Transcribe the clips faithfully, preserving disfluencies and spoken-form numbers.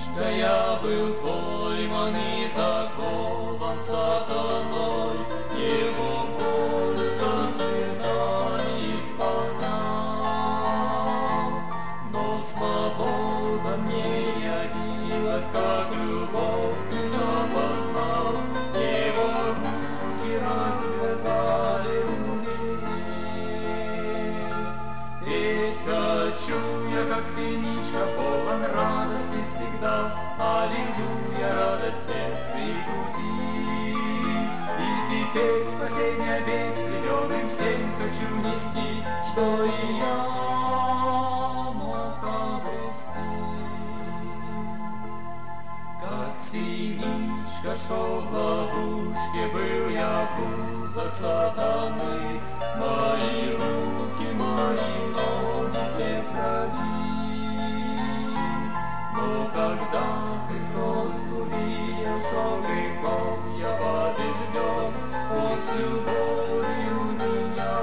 синичка, я был пойман и закован сатаной, его волю со слезами исполнял. Но свобода мне явилась, как любовь Христа познал, его руки развязали руки. Петь хочу я, как синичка, полон радости всегда, аллилуйя, радость сердца и груди. И теперь спасение весь плененным всем хочу нести, что и я мог обрести. Как синичка, что в ловушке был я в узах сатаны, мои руки, мои ноги все в крови. Но когда Христос увидел, что грехом я побежден, Он с любовью меня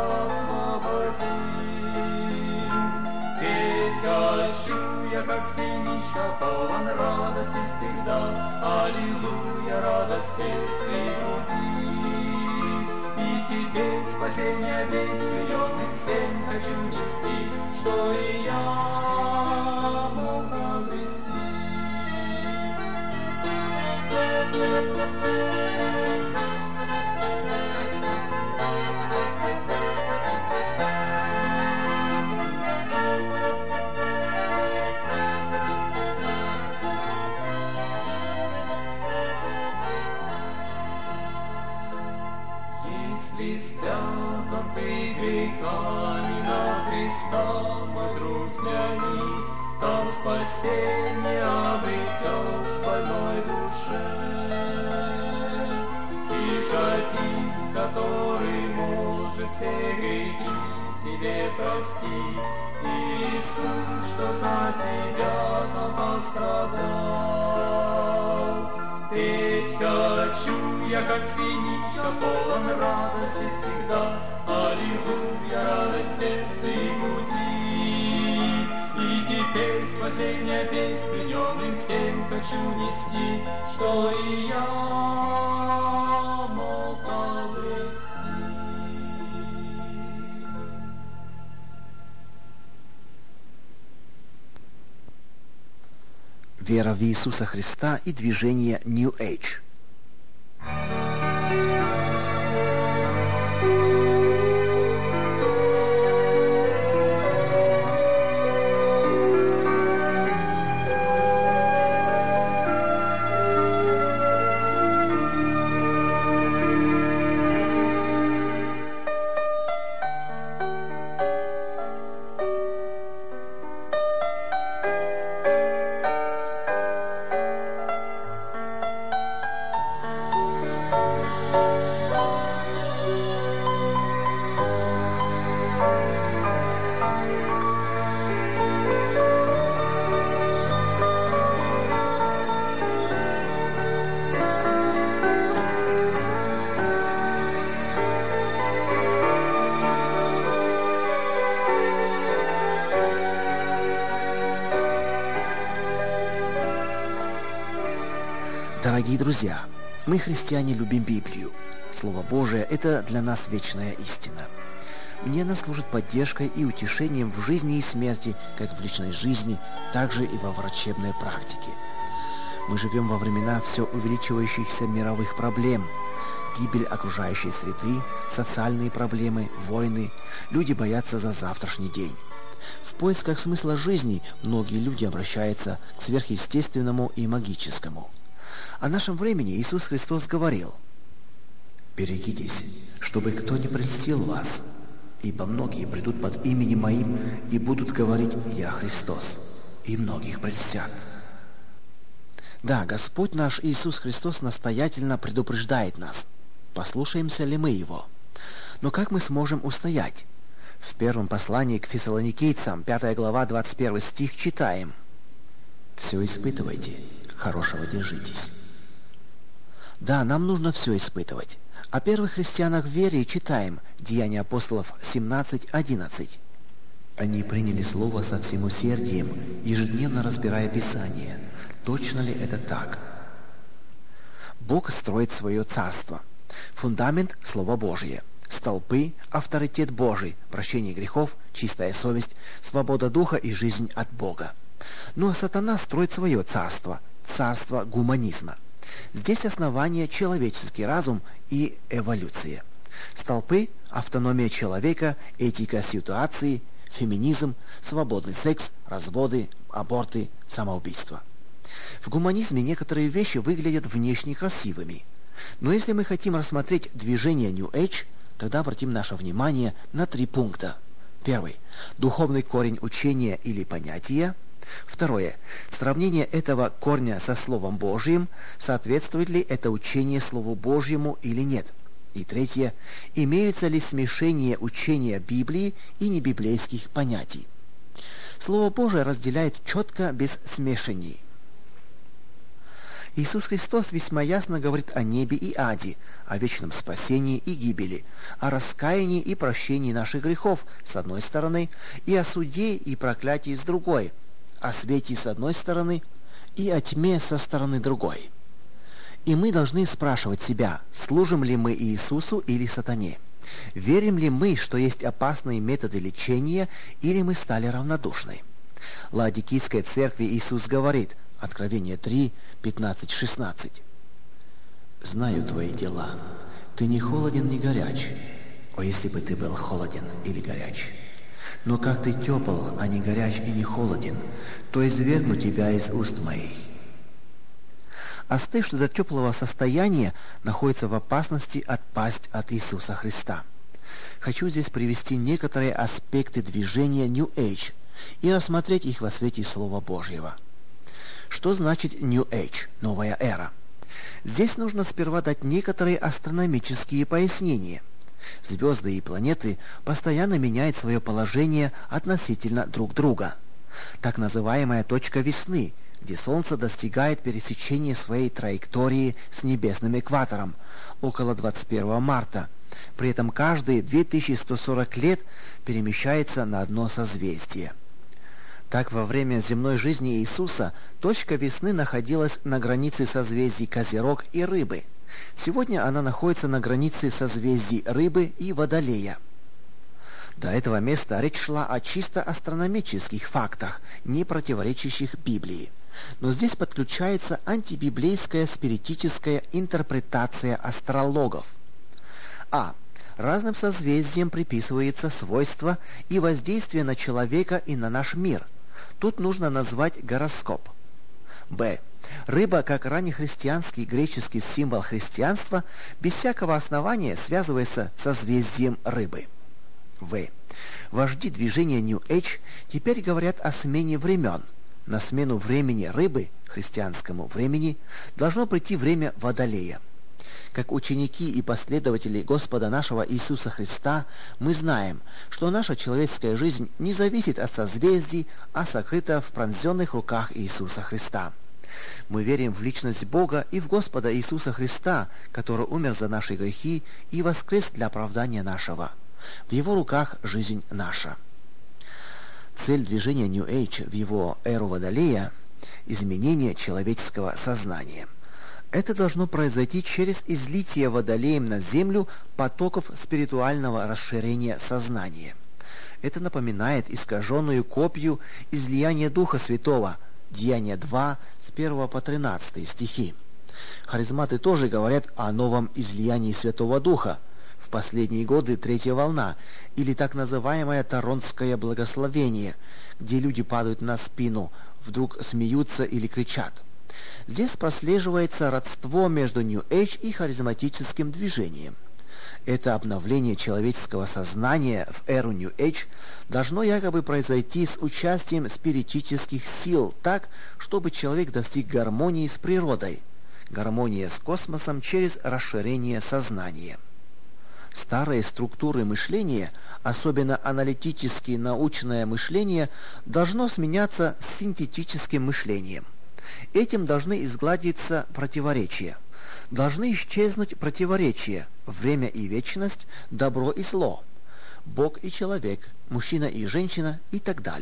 освободил. Петь хочу я, как синичка, полон радости всегда, аллилуйя, радость сердца и груди. И теперь спасение весь плененным всем хочу нести, что и я мог обрести. Если связан ты грехами на Христа, мой друг, взгляни, там спасение обретешь в больной душе. Лишь один, который может все грехи тебе простить, Иисус, что за тебя там пострадал. Петь хочу я, как синичка, полон радости всегда, аллилуйя, радость сердца и груди. И теперь спасение весь плененным всем хочу нести, что и я мог обрести. Вера в Иисуса Христа и движение New Age. Дорогие друзья, мы, христиане, любим Библию. Слово Божие – это для нас вечная истина. Мне она служит поддержкой и утешением в жизни и смерти, как в личной жизни, так же и во врачебной практике. Мы живем во времена все увеличивающихся мировых проблем. Гибель окружающей среды, социальные проблемы, войны. Люди боятся за завтрашний день. В поисках смысла жизни многие люди обращаются к сверхъестественному и магическому. О нашем времени Иисус Христос говорил: «Берегитесь, чтобы кто не прельстил вас, ибо многие придут под именем Моим и будут говорить: Я Христос, и многих прельстят». Да, Господь наш Иисус Христос настоятельно предупреждает нас. Послушаемся ли мы Его? Но как мы сможем устоять? В первом послании к Фессалоникийцам, пятая глава, двадцать первый стих, читаем: «Все испытывайте, хорошего держитесь». Да, нам нужно все испытывать. О первых христианах в вере читаем Деяния апостолов семнадцать одиннадцать. «Они приняли слово со всем усердием, ежедневно разбирая Писание, Точно ли это так? Бог строит свое царство. Фундамент – Слово Божие. Столпы – авторитет Божий, прощение грехов, чистая совесть, свобода духа и жизнь от Бога. Ну а сатана строит свое царство, царство гуманизма. Здесь основание – человеческий разум и эволюция. Столпы – автономия человека, этика ситуации, феминизм, свободный секс, разводы, аборты, самоубийство. В гуманизме некоторые вещи выглядят внешне красивыми. Но если мы хотим рассмотреть движение New Age, тогда обратим наше внимание на три пункта. Первый – духовный корень учения или понятия. Второе – сравнение этого корня со Словом Божьим, соответствует ли это учение Слову Божьему или нет. И третье – имеются ли смешение учения Библии и небиблейских понятий. Слово Божие разделяет четко, без смешаний. Иисус Христос весьма ясно говорит о небе и аде, о вечном спасении и гибели, о раскаянии и прощении наших грехов с одной стороны, и о суде и проклятии с другой, о свете с одной стороны и о тьме со стороны другой. И мы должны спрашивать себя, служим ли мы Иисусу или сатане? Верим ли мы, что есть опасные методы лечения, или мы стали равнодушны? Лаодикийской церкви Иисус говорит, Откровение три, пятнадцать шестнадцать. «Знаю твои дела. Ты не холоден, ни горяч. О, если бы ты был холоден или горяч! Но как ты тепл, а не горяч и не холоден, то извергну тебя из уст моих». Остывший до теплого состояния находится в опасности отпасть от Иисуса Христа. Хочу здесь привести некоторые аспекты движения New Age и рассмотреть их во свете Слова Божьего. Что значит New Age, новая эра? Здесь нужно сперва дать некоторые астрономические пояснения. Звезды и планеты постоянно меняют свое положение относительно друг друга. Так называемая точка весны, где Солнце достигает пересечения своей траектории с небесным экватором около двадцать первого марта. При этом каждые две тысячи сто сорок лет перемещается на одно созвездие. Так, во время земной жизни Иисуса точка весны находилась на границе созвездий Козерог и Рыбы. Сегодня она находится на границе созвездий Рыбы и Водолея. До этого места речь шла о чисто астрономических фактах, не противоречащих Библии. Но здесь подключается антибиблейская спиритическая интерпретация астрологов. А. Разным созвездиям приписывается свойство и воздействие на человека и на наш мир. Тут нужно назвать гороскоп. Б. Рыба, как раннехристианский греческий символ христианства, без всякого основания связывается со созвездием Рыбы. В. Вожди движения New Age теперь говорят о смене времен. На смену времени Рыбы, христианскому времени, должно прийти время Водолея. Как ученики и последователи Господа нашего Иисуса Христа, мы знаем, что наша человеческая жизнь не зависит от созвездий, а сокрыта в пронзенных руках Иисуса Христа. Мы верим в личность Бога и в Господа Иисуса Христа, который умер за наши грехи и воскрес для оправдания нашего. В Его руках жизнь наша. Цель движения New Age в его эру Водолея – изменение человеческого сознания. Это должно произойти через излитие Водолеем на землю потоков спиритуального расширения сознания. Это напоминает искаженную копию излияния Духа Святого, Деяния два, с первого по тринадцатый стихи. Харизматы тоже говорят о новом излиянии Святого Духа, в последние годы третья волна, или так называемое Торонтское благословение, где люди падают на спину, вдруг смеются или кричат. Здесь прослеживается родство между New Age и харизматическим движением. Это обновление человеческого сознания в эру New Age должно якобы произойти с участием спиритических сил так, чтобы человек достиг гармонии с природой, гармония с космосом через расширение сознания. Старые структуры мышления, особенно аналитически научное мышление, должно сменяться синтетическим мышлением. Этим должны изгладиться противоречия. Должны исчезнуть противоречия, время и вечность, добро и зло, Бог и человек, мужчина и женщина и так далее.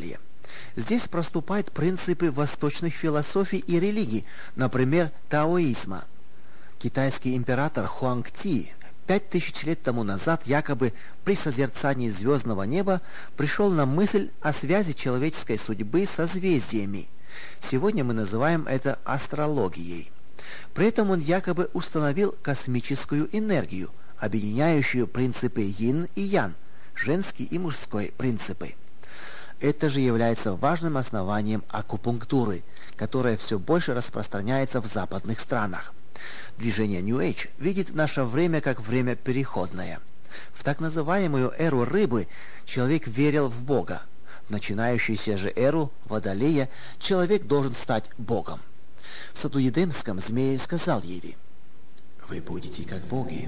Здесь проступают принципы восточных философий и религий, например, таоизма. Китайский император Хуанг-Ти пять тысяч лет тому назад якобы при созерцании звездного неба пришел на мысль о связи человеческой судьбы со созвездиями. Сегодня мы называем это астрологией. При этом он якобы установил космическую энергию, объединяющую принципы йин и ян, женский и мужской принципы. Это же является важным основанием акупунктуры, которая все больше распространяется в западных странах. Движение New Age видит наше время как время переходное. В так называемую эру рыбы человек верил в Бога. В начинающуюся же эру Водолея человек должен стать Богом. В саду Едемском змей сказал Еве: «Вы будете как боги».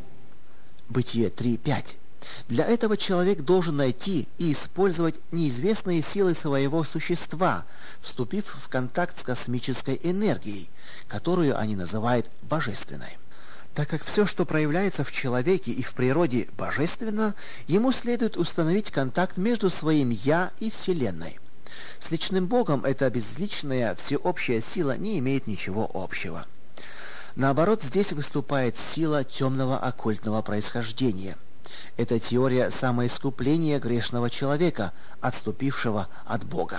Бытие три пять. Для этого человек должен найти и использовать неизвестные силы своего существа, вступив в контакт с космической энергией, которую они называют божественной. Так как все, что проявляется в человеке и в природе божественно, ему следует установить контакт между своим «я» и Вселенной. С личным Богом эта безличная всеобщая сила не имеет ничего общего. Наоборот, здесь выступает сила темного оккультного происхождения. Это теория самоискупления грешного человека, отступившего от Бога.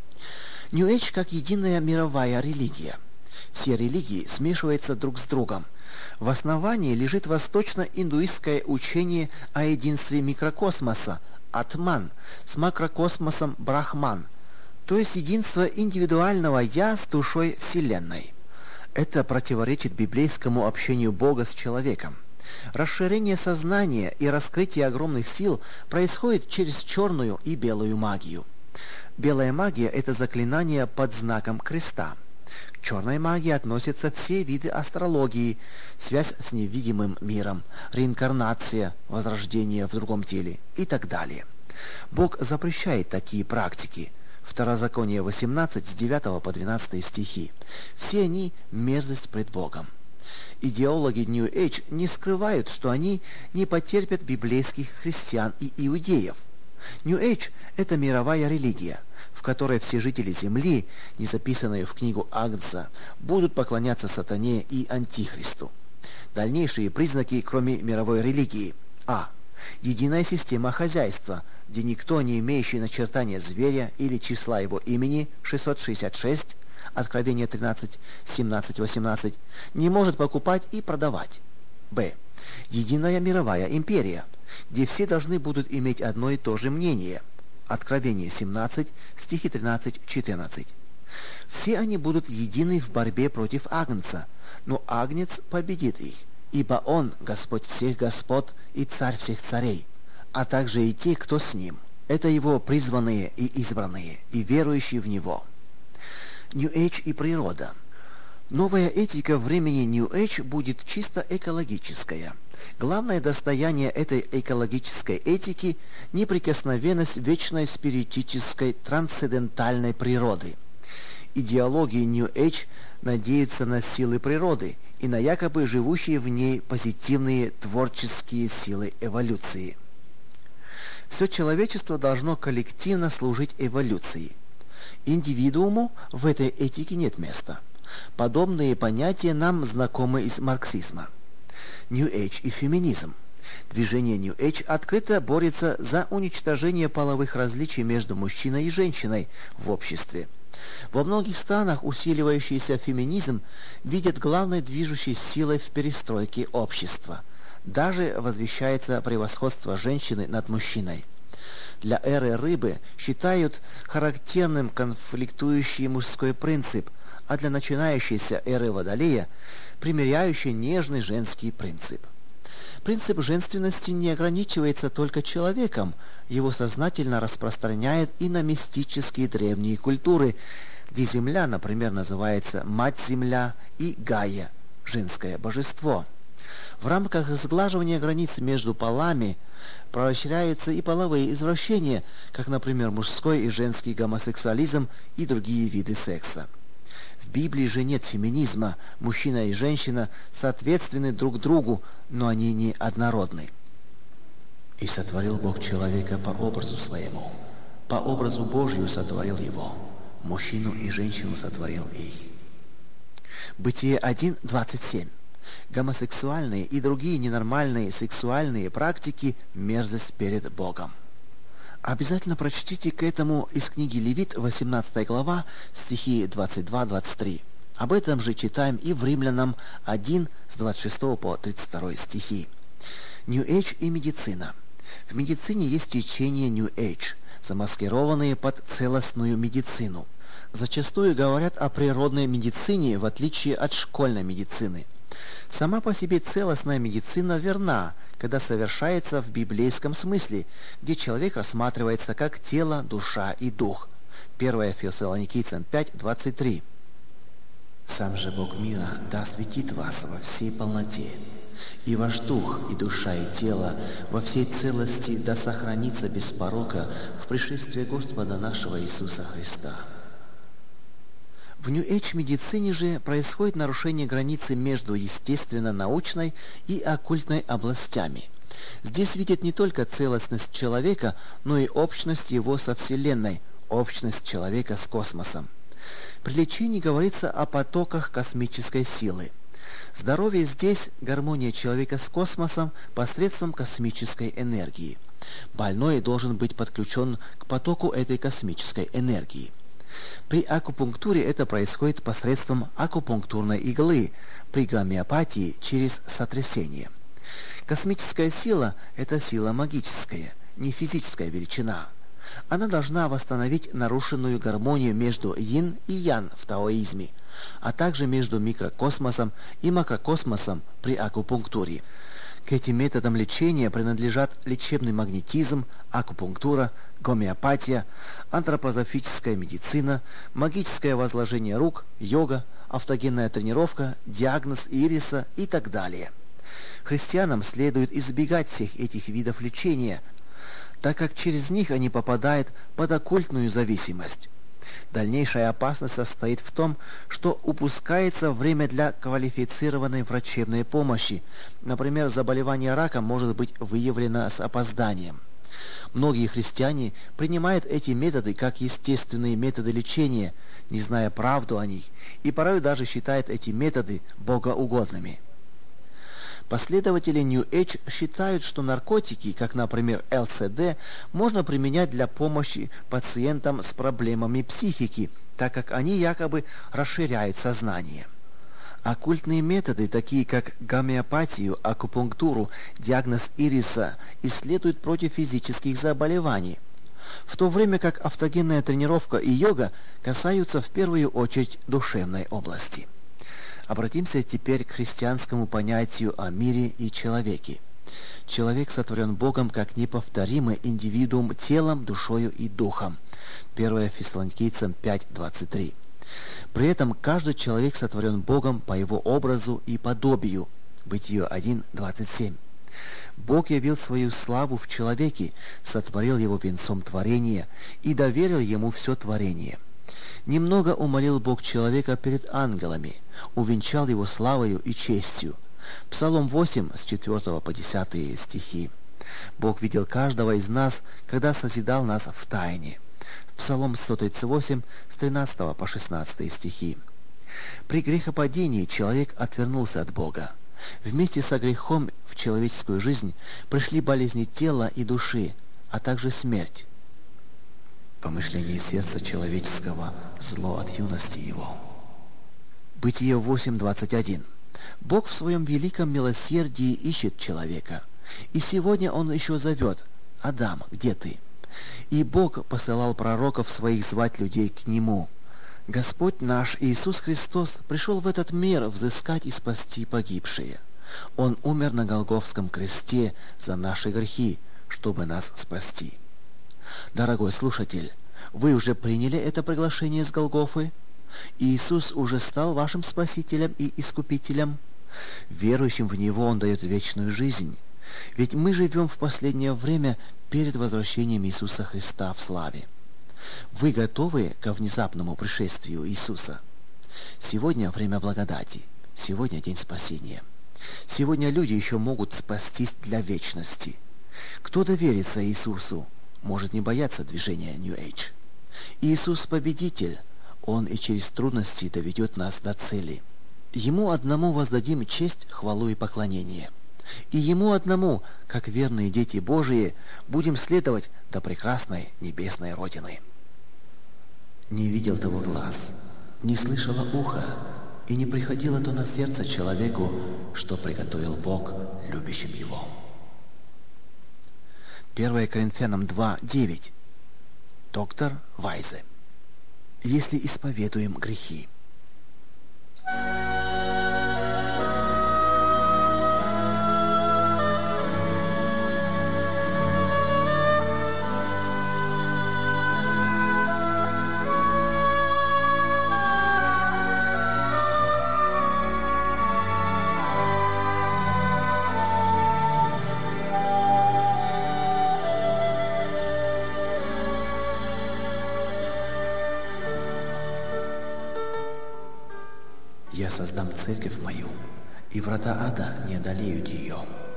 New Age как единая мировая религия. Все религии смешиваются друг с другом. В основании лежит восточно-индуистское учение о единстве микрокосмоса, Атман, с макрокосмосом Брахман, то есть единство индивидуального «я» с душой Вселенной. Это противоречит библейскому общению Бога с человеком. Расширение сознания и раскрытие огромных сил происходит через черную и белую магию. Белая магия – это заклинание под знаком креста. К черной магии относятся все виды астрологии, связь с невидимым миром, реинкарнация, возрождение в другом теле и так далее. Бог запрещает такие практики. Второзаконие восемнадцать, с девятого по двенадцатый стихи. Все они – мерзость пред Богом. Идеологи New Age не скрывают, что они не потерпят библейских христиан и иудеев. New Age – это мировая религия, в которой все жители Земли, не записанные в книгу Агнца, будут поклоняться сатане и антихристу. Дальнейшие признаки, кроме мировой религии. А. Единая система хозяйства, где никто, не имеющий начертания зверя или числа его имени, шестьсот шестьдесят шесть, Откровение тринадцать, семнадцать, восемнадцать, не может покупать и продавать. Б. Единая мировая империя, где все должны будут иметь одно и то же мнение. Откровение семнадцать, стихи тринадцать, четырнадцать. Все они будут едины в борьбе против Агнца, но Агнец победит их, ибо Он Господь всех господ и Царь всех царей, а также и те, кто с Ним. Это Его призванные и избранные, и верующие в Него. New Age и природа. Новая этика времени New Age будет чисто экологическая. Главное достояние этой экологической этики – неприкосновенность вечной спиритической трансцендентальной природы. Идеологии New Age надеются на силы природы и на якобы живущие в ней позитивные творческие силы эволюции. Все человечество должно коллективно служить эволюции. Индивидууму в этой этике нет места. Подобные понятия нам знакомы из марксизма. New Age и феминизм. Движение New Age открыто борется за уничтожение половых различий между мужчиной и женщиной в обществе. Во многих странах усиливающийся феминизм видят главной движущей силой в перестройке общества. Даже возвещается превосходство женщины над мужчиной. Для эры рыбы считают характерным конфликтующий мужской принцип, а для начинающейся эры Водолея – примиряющий нежный женский принцип. Принцип женственности не ограничивается только человеком, его сознательно распространяет и на мистические древние культуры, где Земля, например, называется Мать-Земля и Гайя – женское божество. В рамках сглаживания границ между полами поощряются и половые извращения, как, например, мужской и женский гомосексуализм и другие виды секса. В Библии же нет феминизма, мужчина и женщина соответственны друг другу, но они не однородны. «И сотворил Бог человека по образу своему, по образу Божию сотворил его, мужчину и женщину сотворил их. Бытие один, двадцать семь. Гомосексуальные и другие ненормальные сексуальные практики – мерзость перед Богом. Обязательно прочтите к этому из книги Левит, восемнадцатая глава, стихи двадцать два двадцать три. Об этом же читаем и в Римлянам один, с двадцать шестого по тридцать второй стихи. New Age и медицина. В медицине есть течение New Age, замаскированные под целостную медицину. Зачастую говорят о природной медицине, в отличие от школьной медицины. Сама по себе целостная медицина верна, когда совершается в библейском смысле, где человек рассматривается как тело, душа и дух. первое Фессалоникийцам пять, двадцать три. «Сам же Бог мира да осветит вас во всей полноте, и ваш дух, и душа, и тело во всей целости да сохранится без порока в пришествии Господа нашего Иисуса Христа». В New Age медицине же происходит нарушение границы между естественно-научной и оккультной областями. Здесь видят не только целостность человека, но и общность его со Вселенной, общность человека с космосом. При лечении говорится о потоках космической силы. Здоровье здесь – гармония человека с космосом посредством космической энергии. Больной должен быть подключен к потоку этой космической энергии. При акупунктуре это происходит посредством акупунктурной иглы, при гомеопатии через сотрясение. Космическая сила – это сила магическая, не физическая величина. Она должна восстановить нарушенную гармонию между йин и ян в таоизме, а также между микрокосмосом и макрокосмосом при акупунктуре. К этим методам лечения принадлежат лечебный магнетизм, акупунктура, гомеопатия, антропозофическая медицина, магическое возложение рук, йога, автогенная тренировка, диагноз ириса и так далее. Христианам следует избегать всех этих видов лечения, так как через них они попадают под оккультную зависимость. Дальнейшая опасность состоит в том, что упускается время для квалифицированной врачебной помощи. Например, заболевание раком может быть выявлено с опозданием. Многие христиане принимают эти методы как естественные методы лечения, не зная правду о них, и порой даже считают эти методы богоугодными. Последователи New Age считают, что наркотики, как, например, эл эс ди, можно применять для помощи пациентам с проблемами психики, так как они якобы расширяют сознание. Оккультные методы, такие как гомеопатию, акупунктуру, диагноз ириса, исследуют против физических заболеваний, в то время как автогенная тренировка и йога касаются в первую очередь душевной области. Обратимся теперь к христианскому понятию о мире и человеке. Человек сотворен Богом как неповторимый индивидуум телом, душою и духом. первое Фессалоникийцам пять, двадцать три. При этом каждый человек сотворен Богом по его образу и подобию. Бытие один, двадцать семь. Бог явил свою славу в человеке, сотворил его венцом творения и доверил ему все творение. Немного умолил Бог человека перед ангелами, увенчал его славою и честью. Псалом восемь, с четвёртого по десятые стихи. Бог видел каждого из нас, когда созидал нас в тайне. Псалом сто тридцать восемь, с тринадцатого по шестнадцатые стихи. При грехопадении человек отвернулся от Бога. Вместе со грехом в человеческую жизнь пришли болезни тела и души, а также смерть. Помышление сердца человеческого – зло от юности его. Бытие восемь, двадцать один. Бог в своем великом милосердии ищет человека. И сегодня Он еще зовет: «Адам, где ты?» И Бог посылал пророков своих звать людей к Нему. Господь наш Иисус Христос пришел в этот мир взыскать и спасти погибшие. Он умер на Голгофском кресте за наши грехи, чтобы нас спасти. Дорогой слушатель, вы уже приняли это приглашение с Голгофы? Иисус уже стал вашим Спасителем и Искупителем? Верующим в Него Он дает вечную жизнь. Ведь мы живем в последнее время перед возвращением Иисуса Христа в славе. Вы готовы ко внезапному пришествию Иисуса? Сегодня время благодати, сегодня день спасения. Сегодня люди еще могут спастись для вечности. Кто доверится Иисусу, может не бояться движения New Age. Иисус победитель, Он и через трудности доведет нас до цели. Ему одному воздадим честь, хвалу и поклонение. И Ему одному, как верные дети Божии, будем следовать до прекрасной небесной Родины. Не видел того глаз, не слышало ухо, и не приходило то на сердце человеку, что приготовил Бог любящим Его. первое Коринфянам два, девять. Доктор Вайзе. Если исповедуем грехи. Я создам церковь мою, и врата ада не одолеют ее.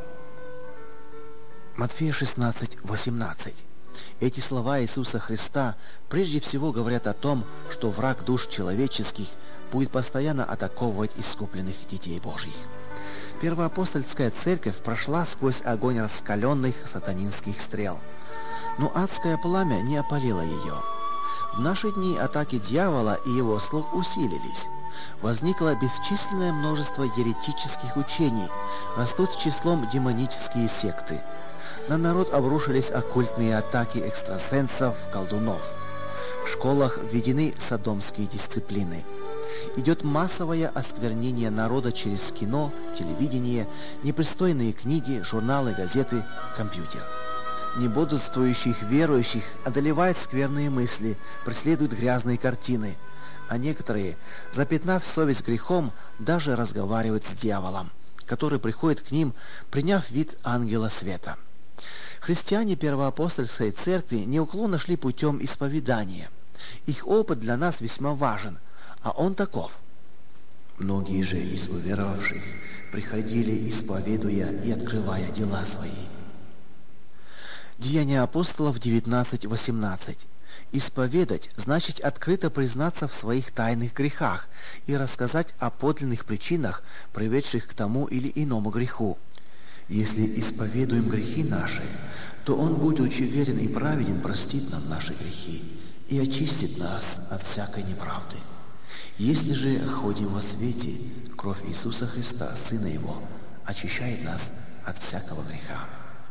Матфея шестнадцать, восемнадцать. Эти слова Иисуса Христа прежде всего говорят о том, что враг душ человеческих будет постоянно атаковывать искупленных детей Божьих. Первоапостольская церковь прошла сквозь огонь раскаленных сатанинских стрел, но адское пламя не опалило ее. В наши дни атаки дьявола и его слуг усилились. Возникло бесчисленное множество еретических учений, растут числом демонические секты. На народ обрушились оккультные атаки экстрасенсов, колдунов. В школах введены содомские дисциплины. Идет массовое осквернение народа через кино, телевидение, непристойные книги, журналы, газеты, компьютер. Небодрствующих верующих одолевают скверные мысли, преследуют грязные картины, а некоторые, запятнав совесть грехом, даже разговаривают с дьяволом, который приходит к ним, приняв вид ангела света. Христиане первоапостольской церкви неуклонно шли путем исповедания. Их опыт для нас весьма важен, а он таков. Многие же из уверовавших приходили, исповедуя и открывая дела свои. Деяния апостолов девятнадцать, восемнадцать. Исповедать значит открыто признаться в своих тайных грехах и рассказать о подлинных причинах, приведших к тому или иному греху. Если исповедуем грехи наши, то Он, будучи верен и праведен, простит нам наши грехи и очистит нас от всякой неправды. Если же ходим во свете, кровь Иисуса Христа, Сына Его, очищает нас от всякого греха.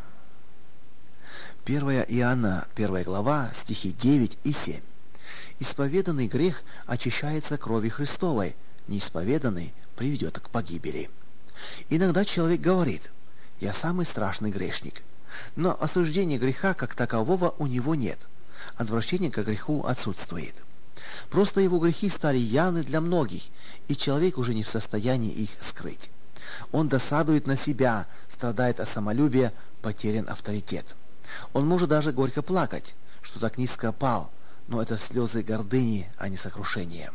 первое Иоанна, первая глава, стихи девять и семь. Исповеданный грех очищается кровью Христовой, неисповеданный приведет к погибели. Иногда человек говорит: «Я самый страшный грешник», но осуждения греха как такового у него нет, отвращение к греху отсутствует. Просто его грехи стали явны для многих, и человек уже не в состоянии их скрыть. Он досадует на себя, страдает от самолюбия, потерян авторитет. Он может даже горько плакать, что так низко пал, но это слезы гордыни, а не сокрушения.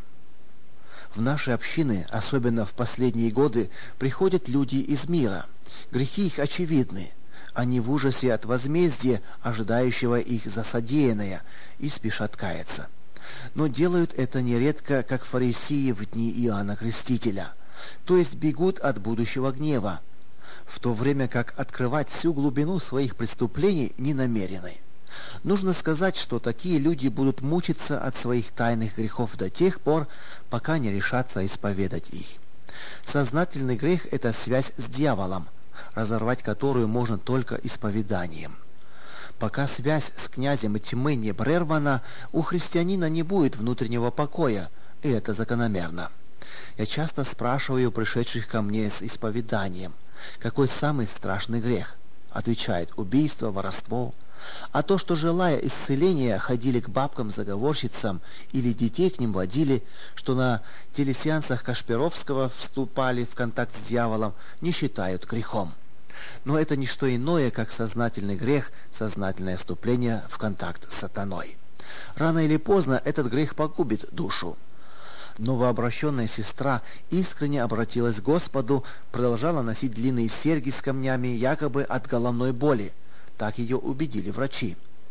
В наши общины, особенно в последние годы, приходят люди из мира. Грехи их очевидны. Они в ужасе от возмездия, ожидающего их за содеянное, и спешат каяться. Но делают это нередко, как фарисеи в дни Иоанна Крестителя, то есть бегут от будущего гнева, в то время как открывать всю глубину своих преступлений не намерены. Нужно сказать, что такие люди будут мучиться от своих тайных грехов до тех пор, пока не решатся исповедать их. Сознательный грех – это связь с дьяволом, разорвать которую можно только исповеданием. Пока связь с князем тьмы не прервана, у христианина не будет внутреннего покоя, и это закономерно. Я часто спрашиваю пришедших ко мне с исповеданием: какой самый страшный грех? Отвечает: убийство, воровство. А то, что, желая исцеления, ходили к бабкам-заговорщицам или детей к ним водили, что на телесеансах Кашпировского вступали в контакт с дьяволом, не считают грехом. Но это не что иное, как сознательный грех, сознательное вступление в контакт с сатаной. Рано или поздно этот грех погубит душу. Новообращенная сестра искренне обратилась к Господу, продолжала носить длинные серьги с камнями, якобы от головной боли. Так ее убедили врачи.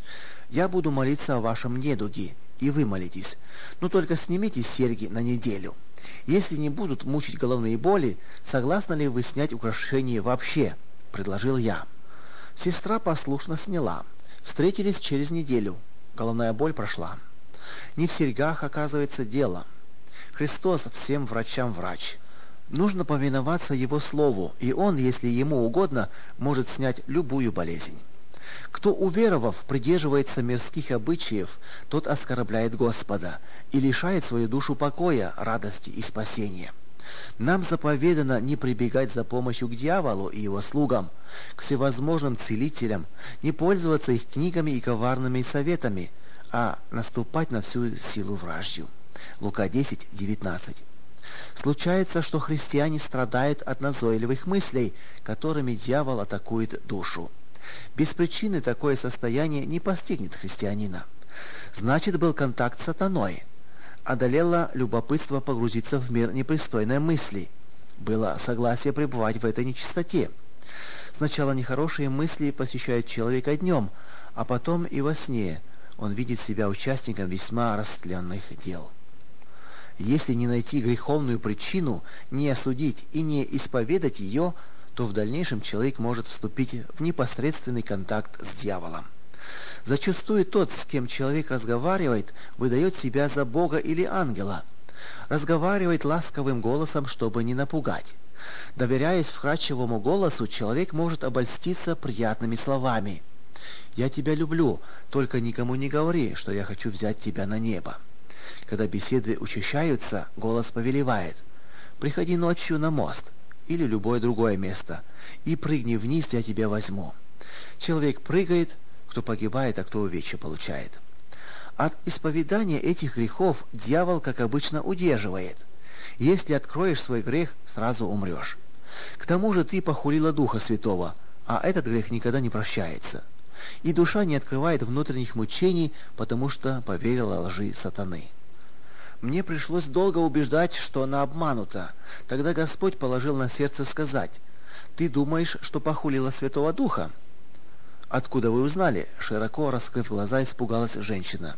Я буду молиться о вашем недуге, и вы молитесь. Но только снимите серьги на неделю. Если не будут мучить головные боли, согласны ли вы снять украшение вообще?» – предложил я. Сестра послушно сняла. Встретились через неделю. Головная боль прошла. Не в серьгах, оказывается, дело. Христос всем врачам врач. Нужно повиноваться Его Слову, и Он, если Ему угодно, может снять любую болезнь. Кто, уверовав, придерживается мирских обычаев, тот оскорбляет Господа и лишает свою душу покоя, радости и спасения. Нам заповедано не прибегать за помощью к дьяволу и его слугам, к всевозможным целителям, не пользоваться их книгами и коварными советами, а наступать на всю силу вражью. Лука десять, девятнадцать. Случается, что христиане страдают от назойливых мыслей, которыми дьявол атакует душу. Без причины такое состояние не постигнет христианина. Значит, был контакт с сатаной. Одолело любопытство погрузиться в мир непристойной мысли. Было согласие пребывать в этой нечистоте. Сначала нехорошие мысли посещают человека днем, а потом и во сне он видит себя участником весьма растленных дел. Если не найти греховную причину, не осудить и не исповедать ее, то в дальнейшем человек может вступить в непосредственный контакт с дьяволом. Зачастую тот, с кем человек разговаривает, выдает себя за Бога или ангела. Разговаривает ласковым голосом, чтобы не напугать. Доверяясь вкрадчивому голосу, человек может обольститься приятными словами. «Я тебя люблю, только никому не говори, что я хочу взять тебя на небо». Когда беседы учащаются, голос повелевает: «Приходи ночью на мост» или любое другое место, и прыгни вниз, я тебя возьму. Человек прыгает, кто погибает, а кто увечья получает. От исповедания этих грехов дьявол, как обычно, удерживает. Если откроешь свой грех, сразу умрешь. К тому же ты похулила Духа Святого, а этот грех никогда не прощается. И душа не открывает внутренних мучений, потому что поверила лжи сатаны. Мне пришлось долго убеждать, что она обманута. Тогда Господь положил на сердце сказать: «Ты думаешь, что похулила Святого Духа?» «Откуда вы узнали?» — широко раскрыв глаза, испугалась женщина.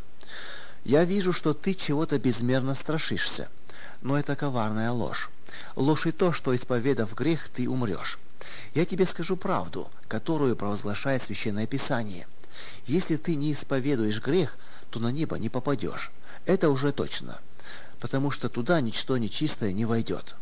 «Я вижу, что ты чего-то безмерно страшишься. Но это коварная ложь. Ложь и то, что, исповедав грех, ты умрешь. Я тебе скажу правду, которую провозглашает Священное Писание. Если ты не исповедуешь грех, то на небо не попадешь. Это уже точно, потому что туда ничто нечистое не войдет».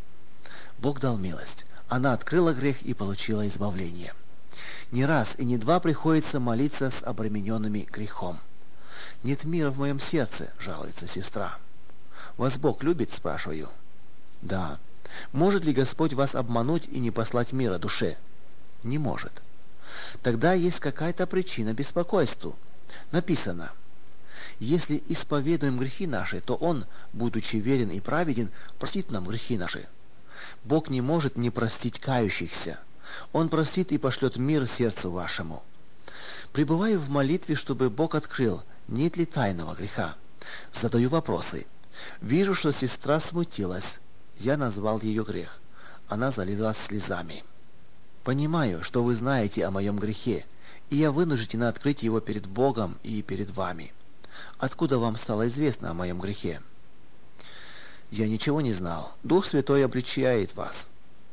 Бог дал милость. Она открыла грех и получила избавление. Не раз и не два приходится молиться с обремененными грехом. «Нет мира в моем сердце», — жалуется сестра. «Вас Бог любит?» — спрашиваю. «Да». «Может ли Господь вас обмануть и не послать мира душе?» «Не может». «Тогда есть какая-то причина беспокойству. Написано: если исповедуем грехи наши, то Он, будучи верен и праведен, простит нам грехи наши». Бог не может не простить кающихся. Он простит и пошлет мир сердцу вашему. Пребываю в молитве, чтобы Бог открыл, нет ли тайного греха. Задаю вопросы. Вижу, что сестра смутилась. Я назвал ее грех. Она залилась слезами. Понимаю, что вы знаете о моем грехе, и я вынужден открыть его перед Богом и перед вами. Откуда вам стало известно о моем грехе? Я ничего не знал. Дух Святой обличает вас.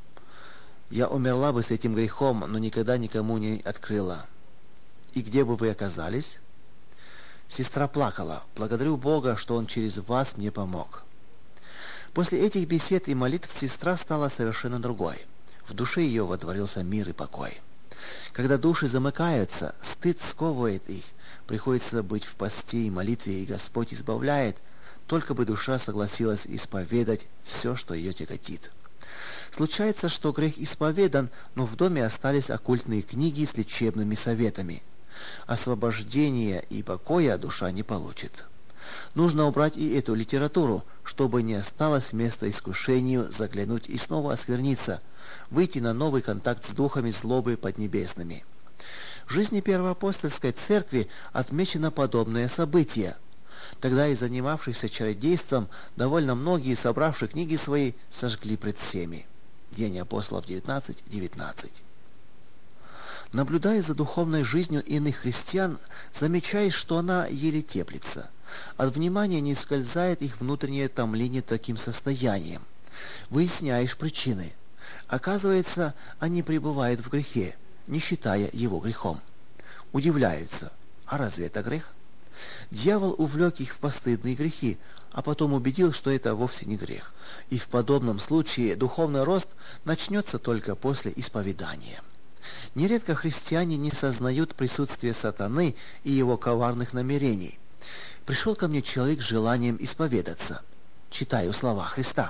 Я умерла бы с этим грехом, но никогда никому не открыла. И где бы вы оказались? Сестра плакала. Благодарю Бога, что Он через вас мне помог. После этих бесед и молитв сестра стала совершенно другой. В душе ее водворился мир и покой. Когда души замыкаются, стыд сковывает их, приходится быть в посте и молитве, и Господь избавляет, только бы душа согласилась исповедать все, что ее тяготит. Случается, что грех исповедан, но в доме остались оккультные книги с лечебными советами. Освобождения и покоя душа не получит. Нужно убрать и эту литературу, чтобы не осталось места искушению заглянуть и снова оскверниться, выйти на новый контакт с духами злобы поднебесными. В жизни Первоапостольской церкви отмечено подобное событие. Тогда и занимавшихся чародейством довольно многие, собравшие книги свои, сожгли пред всеми. Деяния апостолов девятнадцать девятнадцать. Наблюдая за духовной жизнью иных христиан, замечаешь, что она еле теплится. От внимания не скользает их внутреннее томление таким состоянием. Выясняешь причины. Оказывается, они пребывают в грехе, не считая его грехом. Удивляются. А разве это грех? Дьявол увлек их в постыдные грехи, а потом убедил, что это вовсе не грех. И в подобном случае духовный рост начнется только после исповедания. Нередко христиане не сознают присутствия сатаны и его коварных намерений. Пришел ко мне человек с желанием исповедаться. Читаю слова Христа.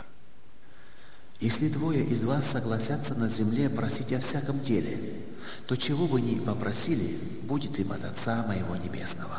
«Если двое из вас согласятся на земле просить о всяком деле, то чего бы ни попросили, будет им от Отца моего Небесного».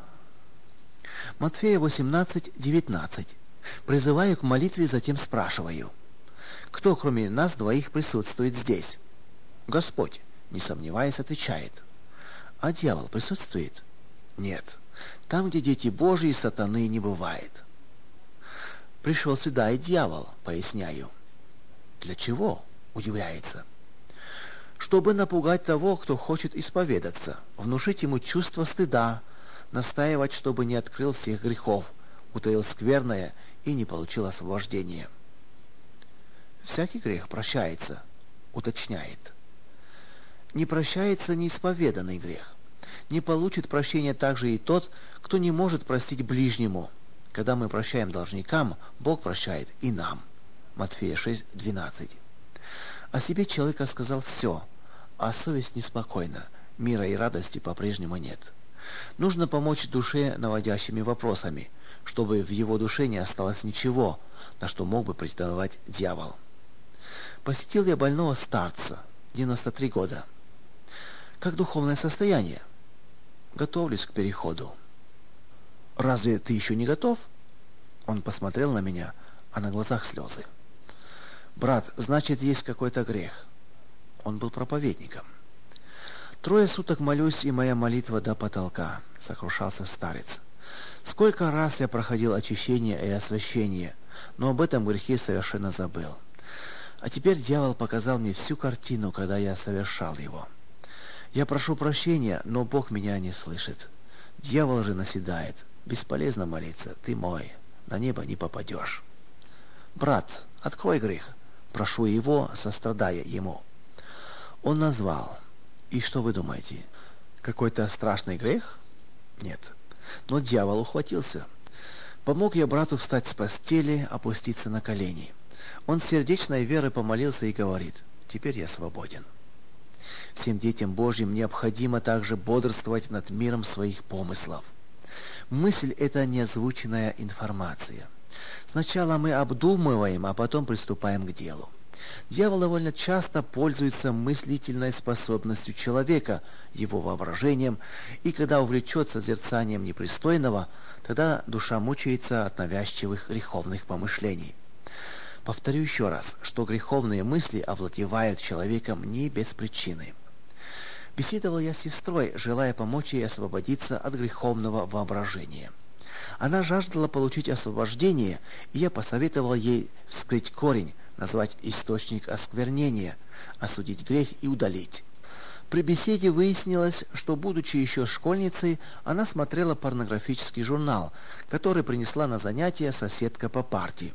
Матфея восемнадцать девятнадцать. Призываю к молитве, затем спрашиваю: кто, кроме нас двоих, присутствует здесь? Господь, не сомневаясь, отвечает. А дьявол присутствует? Нет. Там, где дети Божьи, сатаны не бывает. Пришел сюда и дьявол, поясняю. Для чего? Удивляется. Чтобы напугать того, кто хочет исповедаться, внушить ему чувство стыда, настаивать, чтобы не открыл всех грехов, утаил скверное и не получил освобождения. Всякий грех прощается, уточняет. Не прощается неисповеданный грех. Не получит прощения также и тот, кто не может простить ближнему. Когда мы прощаем должникам, Бог прощает и нам. Матфея шесть двенадцать. О себе человек рассказал все, а совесть неспокойна, мира и радости по-прежнему нет. Нужно помочь душе наводящими вопросами, чтобы в его душе не осталось ничего, на что мог бы претендовать дьявол. Посетил я больного старца, девяносто три года. Как духовное состояние? Готовлюсь к переходу. Разве ты еще не готов? Он посмотрел на меня, а на глазах слезы. Брат, значит, есть какой-то грех. Он был проповедником. Трое суток молюсь, и моя молитва до потолка, сокрушался старец. Сколько раз я проходил очищение и освящение, но об этом грехе совершенно забыл. А теперь дьявол показал мне всю картину, когда я совершал его. Я прошу прощения, но Бог меня не слышит. Дьявол же наседает. Бесполезно молиться, ты мой, на небо не попадешь. Брат, открой грех. Прошу его, сострадая ему. Он назвал. И что вы думаете? Какой-то страшный грех? Нет. Но дьявол ухватился. Помог я брату встать с постели, опуститься на колени. Он с сердечной верой помолился и говорит: теперь я свободен. Всем детям Божьим необходимо также бодрствовать над миром своих помыслов. Мысль – это неозвученная информация. Сначала мы обдумываем, а потом приступаем к делу. Дьявол довольно часто пользуется мыслительной способностью человека, его воображением, и когда увлечет созерцанием непристойного, тогда душа мучается от навязчивых греховных помышлений. Повторю еще раз, что греховные мысли овладевают человеком не без причины. Беседовал я с сестрой, желая помочь ей освободиться от греховного воображения. Она жаждала получить освобождение, и я посоветовал ей вскрыть корень, назвать источник осквернения, осудить грех и удалить. При беседе выяснилось, что, будучи еще школьницей, она смотрела порнографический журнал, который принесла на занятия соседка по парте.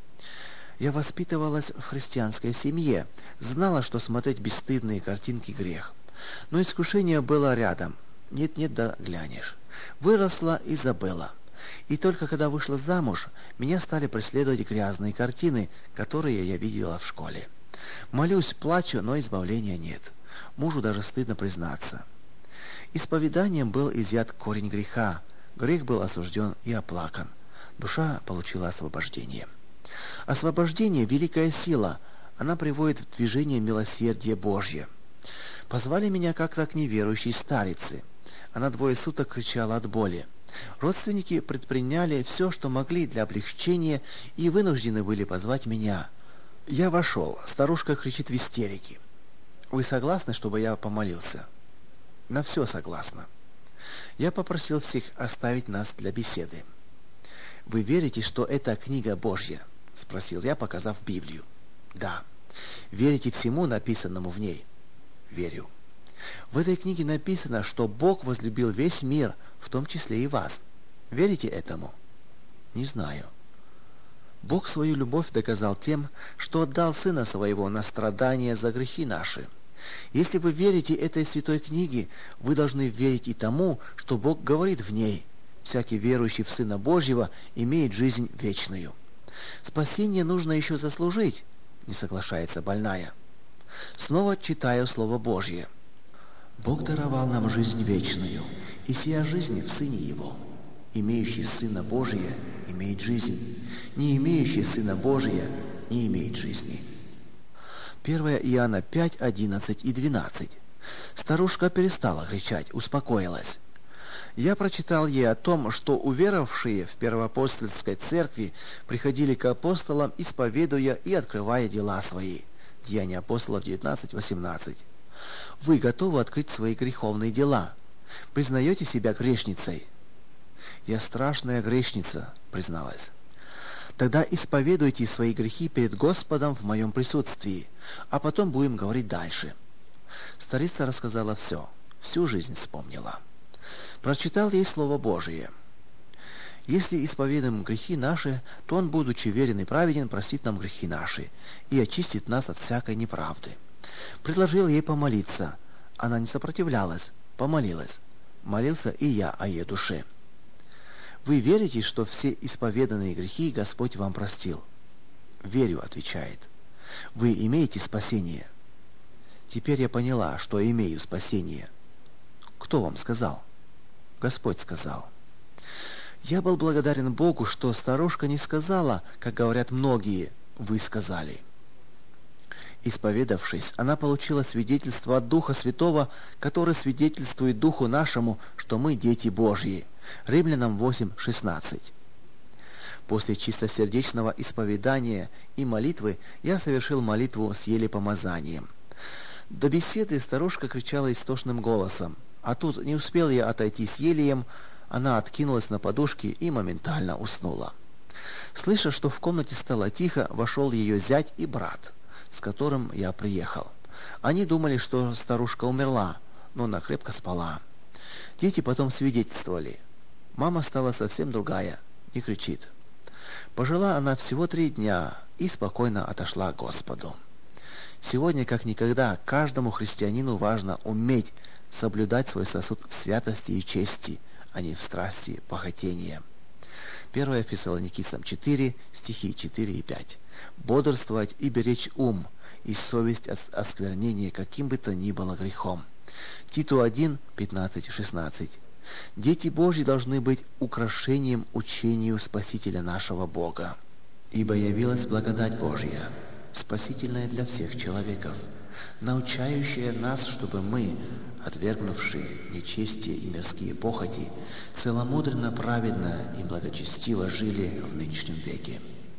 Я воспитывалась в христианской семье, знала, что смотреть бесстыдные картинки – грех. Но искушение было рядом. Нет-нет, да глянешь. Выросла и забыла. И только когда вышла замуж, меня стали преследовать грязные картины, которые я видела в школе. Молюсь, плачу, но избавления нет. Мужу даже стыдно признаться. Исповеданием был изъят корень греха. Грех был осужден и оплакан. Душа получила освобождение. Освобождение – великая сила. Она приводит в движение милосердие Божье. Позвали меня как-то к неверующей старице. Она двое суток кричала от боли. Родственники предприняли все, что могли для облегчения, и вынуждены были позвать меня. Я вошел. Старушка кричит в истерике. Вы согласны, чтобы я помолился? На все согласна. Я попросил всех оставить нас для беседы. Вы верите, что это книга Божья? Спросил я, показав Библию. Да. Верите всему написанному в ней? Верю. В этой книге написано, что Бог возлюбил весь мир, в том числе и вас. Верите этому? Не знаю. Бог свою любовь доказал тем, что отдал Сына Своего на страдания за грехи наши. Если вы верите этой святой книге, вы должны верить и тому, что Бог говорит в ней. Всякий верующий в Сына Божьего имеет жизнь вечную. Спасение нужно еще заслужить, не соглашается больная. Снова читаю Слово Божье. Бог даровал нам жизнь вечную, и сия жизнь в Сыне Его. Имеющий Сына Божия имеет жизнь, не имеющий Сына Божия не имеет жизни. первое Иоанна пять, одиннадцать и двенадцать. Старушка перестала кричать, успокоилась. Я прочитал ей о том, что уверовавшие в Первоапостольской церкви приходили к апостолам, исповедуя и открывая дела свои. Деяния апостолов девятнадцать, восемнадцать. Вы готовы открыть свои греховные дела? Признаете себя грешницей? Я страшная грешница, призналась. Тогда исповедуйте свои грехи перед Господом в моем присутствии, а потом будем говорить дальше. Старица рассказала все, всю жизнь вспомнила. Прочитал ей Слово Божие. Если исповедуем грехи наши, то Он, будучи верен и праведен, простит нам грехи наши и очистит нас от всякой неправды. Предложил ей помолиться. Она не сопротивлялась, помолилась. Молился и я о ее душе. Вы верите, что все исповеданные грехи Господь вам простил? Верю, отвечает. Вы имеете спасение? Теперь я поняла, что имею спасение. Кто вам сказал? Господь сказал. Я был благодарен Богу, что старушка не сказала, как говорят многие, вы сказали. Исповедавшись, она получила свидетельство от Духа Святого, который свидетельствует Духу нашему, что мы дети Божьи. Римлянам восемь, шестнадцать. После чистосердечного исповедания и молитвы я совершил молитву с елепомазанием. До беседы старушка кричала истошным голосом, а тут не успел я отойти с елеем, она откинулась на подушки и моментально уснула. Слыша, что в комнате стало тихо, вошел ее зять и брат, с которым я приехал. Они думали, что старушка умерла, но она крепко спала. Дети потом свидетельствовали. Мама стала совсем другая, не кричит. Пожила она всего три дня и спокойно отошла к Господу. Сегодня, как никогда, каждому христианину важно уметь соблюдать свой сосуд в святости и чести, а не в страсти похотения. первое Фессалоникийцам четыре, стихи четыре и пять. Бодрствовать и беречь ум, и совесть от осквернения каким бы то ни было грехом. Титу один, пятнадцать, шестнадцать. Дети Божьи должны быть украшением учению Спасителя нашего Бога. Ибо явилась благодать Божья, спасительная для всех человеков, научающая нас, чтобы мы, отвергнувшие нечестие и мирские похоти, целомудренно, праведно и благочестиво жили в нынешнем веке.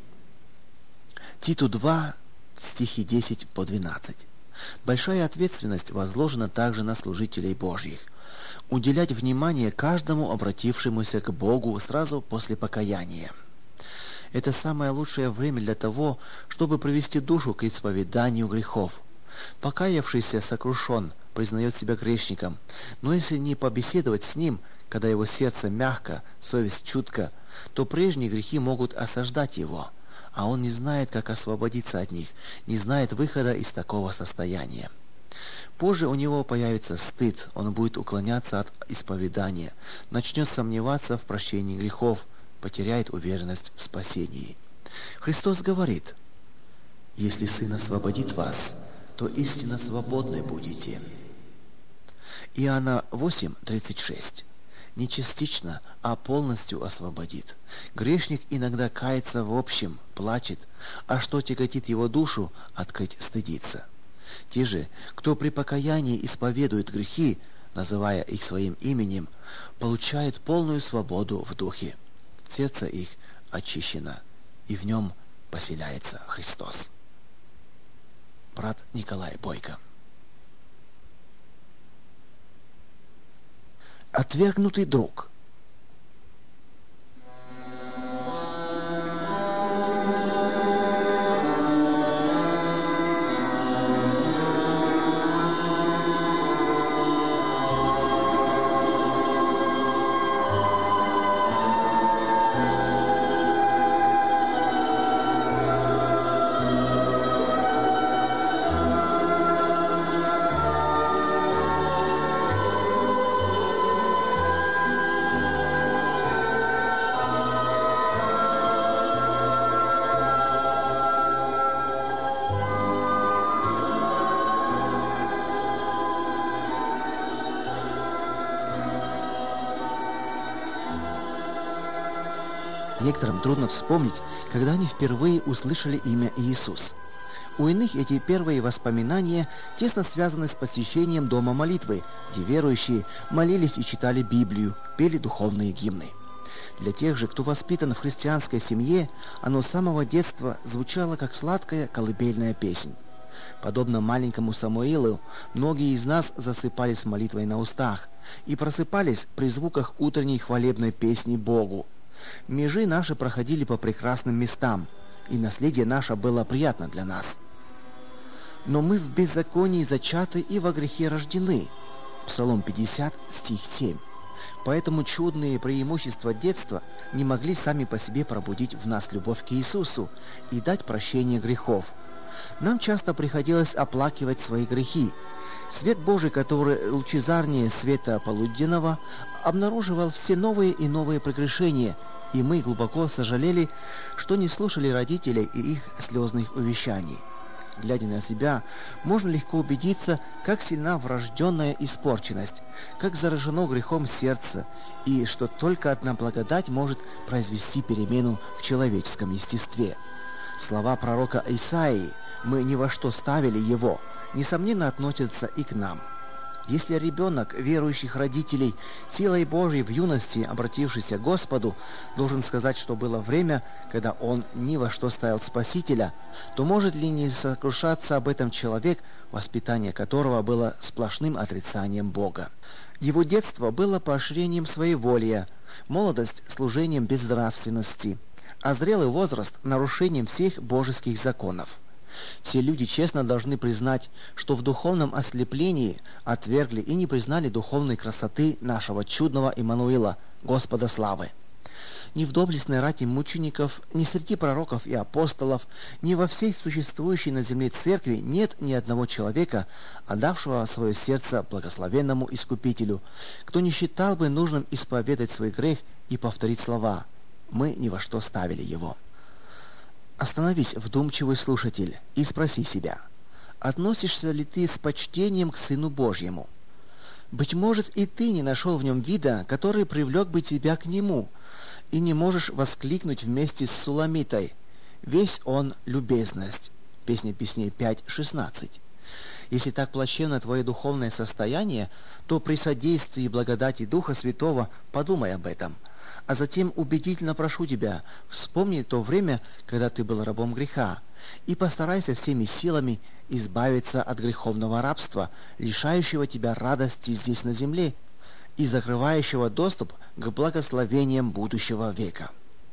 Титу два, стихи десять по двенадцать. Большая ответственность возложена также на служителей Божьих. Уделять внимание каждому обратившемуся к Богу сразу после покаяния. Это самое лучшее время для того, чтобы привести душу к исповеданию грехов. Покаявшийся сокрушен, признает себя грешником, но если не побеседовать с ним, когда его сердце мягко, совесть чутка, то прежние грехи могут осаждать его, а он не знает, как освободиться от них, не знает выхода из такого состояния. Позже у него появится стыд, он будет уклоняться от исповедания, начнет сомневаться в прощении грехов, потеряет уверенность в спасении. Христос говорит: «Если Сын освободит вас, то истинно свободны будете». Иоанна восемь, тридцать шесть. Не частично, а полностью освободит. Грешник иногда кается в общем, плачет, а что тяготит его душу, открыть стыдится. Те же, кто при покаянии исповедует грехи, называя их своим именем, получают полную свободу в духе. Сердце их очищено, и в нем поселяется Христос. Брат Николай Бойко. Отвергнутый друг. Некоторым трудно вспомнить, когда они впервые услышали имя Иисус. У иных эти первые воспоминания тесно связаны с посещением дома молитвы, где верующие молились и читали Библию, пели духовные гимны. Для тех же, кто воспитан в христианской семье, оно с самого детства звучало как сладкая колыбельная песнь. Подобно маленькому Самуилу, многие из нас засыпали с молитвой на устах и просыпались при звуках утренней хвалебной песни Богу. Межи наши проходили по прекрасным местам, и наследие наше было приятно для нас. Но мы в беззаконии зачаты и во грехе рождены. Псалом пятьдесят, стих семь. Поэтому чудные преимущества детства не могли сами по себе пробудить в нас любовь к Иисусу и дать прощение грехов. Нам часто приходилось оплакивать свои грехи. Свет Божий, который лучезарнее света полуденного, обнаруживал все новые и новые прегрешения, и мы глубоко сожалели, что не слушали родителей и их слезных увещаний. Глядя на себя, можно легко убедиться, как сильна врожденная испорченность, как заражено грехом сердце, и что только одна благодать может произвести перемену в человеческом естестве. Слова пророка Исаии «Мы ни во что ставили его», несомненно, относятся и к нам. Если ребенок верующих родителей, силой Божией в юности, обратившийся к Господу, должен сказать, что было время, когда он ни во что ставил Спасителя, то может ли не сокрушаться об этом человек, воспитание которого было сплошным отрицанием Бога? Его детство было поощрением своеволия, молодость – служением безнравственности, а зрелый возраст – нарушением всех божеских законов. Все люди честно должны признать, что в духовном ослеплении отвергли и не признали духовной красоты нашего чудного Иммануила, Господа славы. Ни в доблестной рати мучеников, ни среди пророков и апостолов, ни во всей существующей на земле церкви нет ни одного человека, отдавшего свое сердце благословенному Искупителю, кто не считал бы нужным исповедать свой грех и повторить слова «Мы ни во что ставили его». Остановись, вдумчивый слушатель, и спроси себя, относишься ли ты с почтением к Сыну Божьему? Быть может, и ты не нашел в нем вида, который привлек бы тебя к нему, и не можешь воскликнуть вместе с Суламитой: «Весь он любезность». Песня Песней пять шестнадцать. Если так плачевно твое духовное состояние, то при содействии благодати Духа Святого подумай об этом. А затем убедительно прошу тебя, вспомни то время, когда ты был рабом греха, и постарайся всеми силами избавиться от греховного рабства, лишающего тебя радости здесь на земле и закрывающего доступ к благословениям будущего века.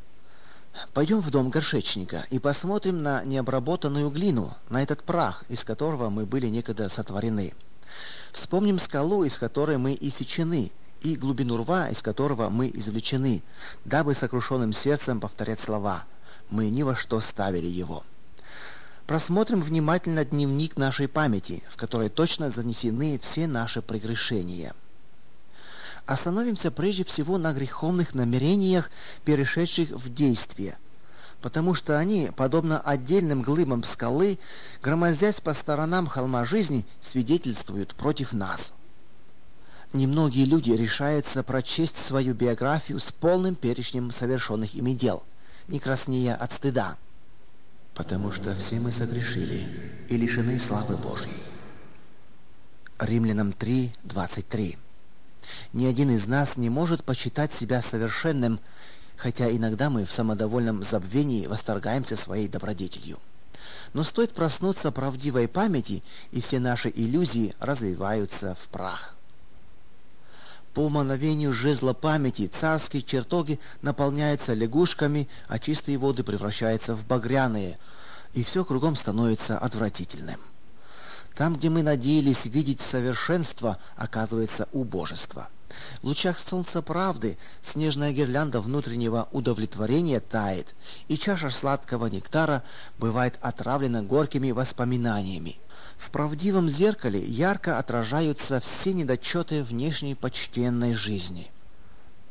Пойдем в дом горшечника и посмотрим на необработанную глину, на этот прах, из которого мы были некогда сотворены. Вспомним скалу, из которой мы иссечены, и глубину рва, из которого мы извлечены, дабы сокрушенным сердцем повторять слова «Мы ни во что ставили его». Просмотрим внимательно дневник нашей памяти, в которой точно занесены все наши прегрешения. Остановимся прежде всего на греховных намерениях, перешедших в действие, потому что они, подобно отдельным глыбам скалы, громоздясь по сторонам холма жизни, свидетельствуют против нас. Немногие люди решаются прочесть свою биографию с полным перечнем совершенных ими дел, не краснея от стыда. Потому что все мы согрешили и лишены славы Божьей. Римлянам три двадцать три. Ни один из нас не может почитать себя совершенным, хотя иногда мы в самодовольном забвении восторгаемся своей добродетелью. Но стоит проснуться правдивой памяти, и все наши иллюзии развиваются в прах. По мановению жезла памяти царские чертоги наполняются лягушками, а чистые воды превращаются в багряные, и все кругом становится отвратительным. Там, где мы надеялись видеть совершенство, оказывается убожество. В лучах солнца правды снежная гирлянда внутреннего удовлетворения тает, и чаша сладкого нектара бывает отравлена горькими воспоминаниями. В правдивом зеркале ярко отражаются все недочеты внешней почтенной жизни.